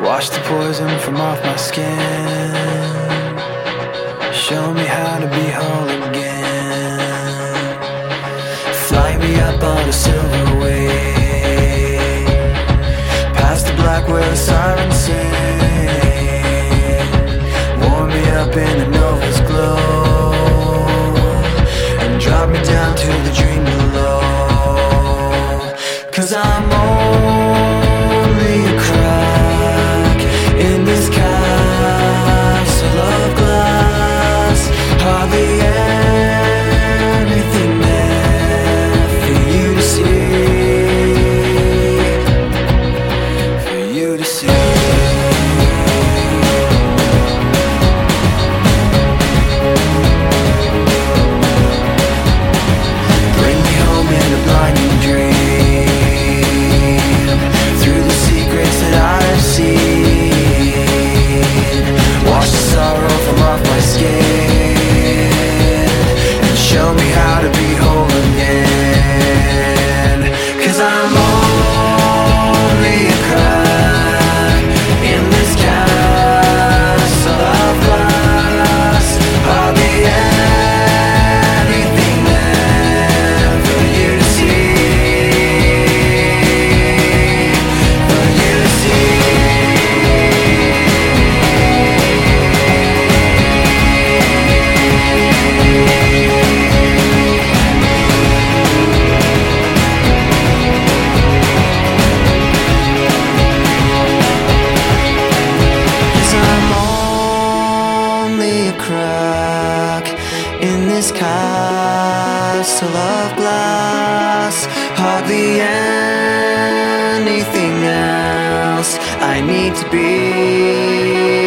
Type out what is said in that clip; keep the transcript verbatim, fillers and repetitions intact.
Wash the poison from off my skin. Show me how to be whole again. Fly me up on a silver wave, past the black where the sirens sing. Warm me up in the nova's glow, and drop me down to the dream below. 'Cause I'm only a crack in this castle of glass. Hardly anything there for you to see, for you to see. Bring me home in a blinding dream, through the secrets that I've seen. Wash the sorrow from off my skin, and show me how to be whole again. 'Cause I'm only a crack in this castle of glass. Hardly anything there for you to see, for you to see. I'm only a crack in this castle of glass. Hardly anything else I need to be.